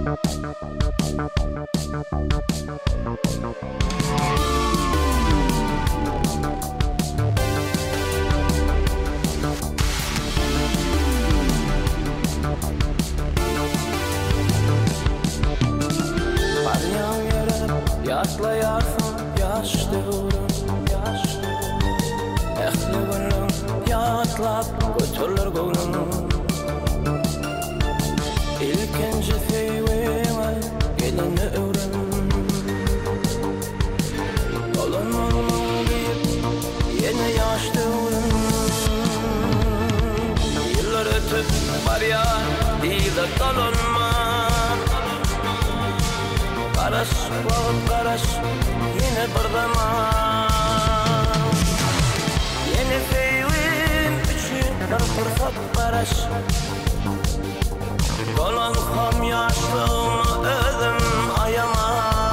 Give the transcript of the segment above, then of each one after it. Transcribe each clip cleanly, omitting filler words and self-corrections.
Yaşlayarsın yaş devrim Ehli günüm yatlap götürler gönlüm İlkinci sevime gelini öğren Dolanmanın deyip yeni yaş devrim Yıllar ötüp var ya değil de dolanma Qaraş, vaqt qaraş, yine bir zaman Yeni sevim üçün bir fırsat qaraş Dolanxam yaşlığımı özüm ayama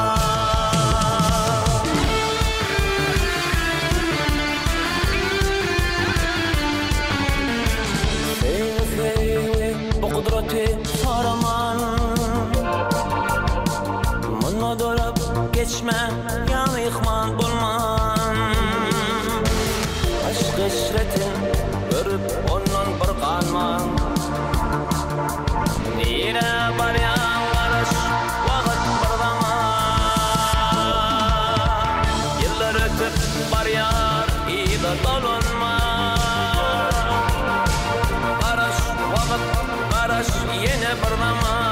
Sevim bu kudreti saraman Dolap geçme, yan yıkman bulman Aşk işretin görüp ondan bir kanman Nire var ya varış, vakit bir zaman Yıllar ötüp var yar, iyi de dolunma Karış, vakit, karış, yine bir zaman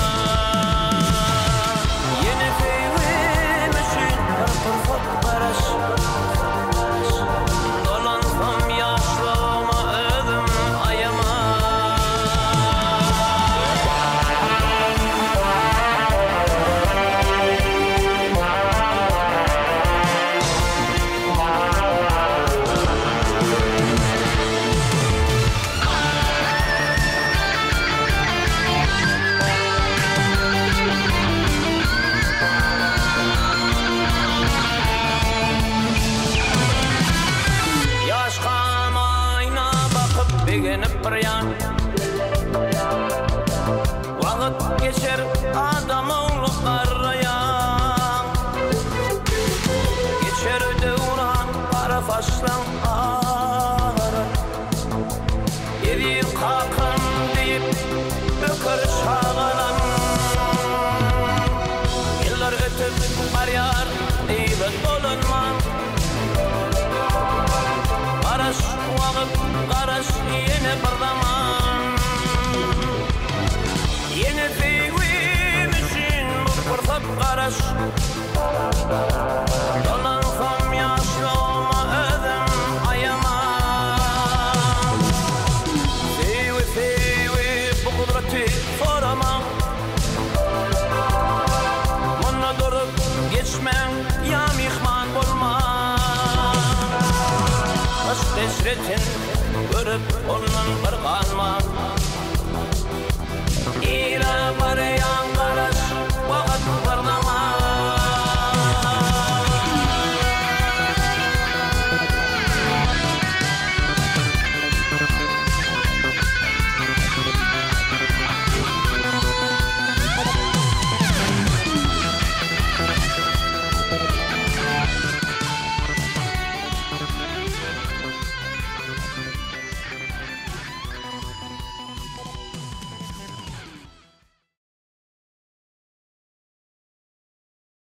Dolanxam yaşlığıma özüm ayama Beginip bir yan Vakit geçer adam oğlu karrayan Geçer devran kara faşlan ağrı Yedi kakım deyip ökür şağalan Yıllar ötüp var yar deyip dolunman Qaraş, vaqt, qaraş, yine bir zaman Yeni sevim üçün bu fırsat qaraş Dolanxam yaşlığıma özüm ayama Sevi bu kudreti soramam Monna durup geçmen, yan yıkman bulma Aşk eşretin görüp ondan bir kanman İra var yan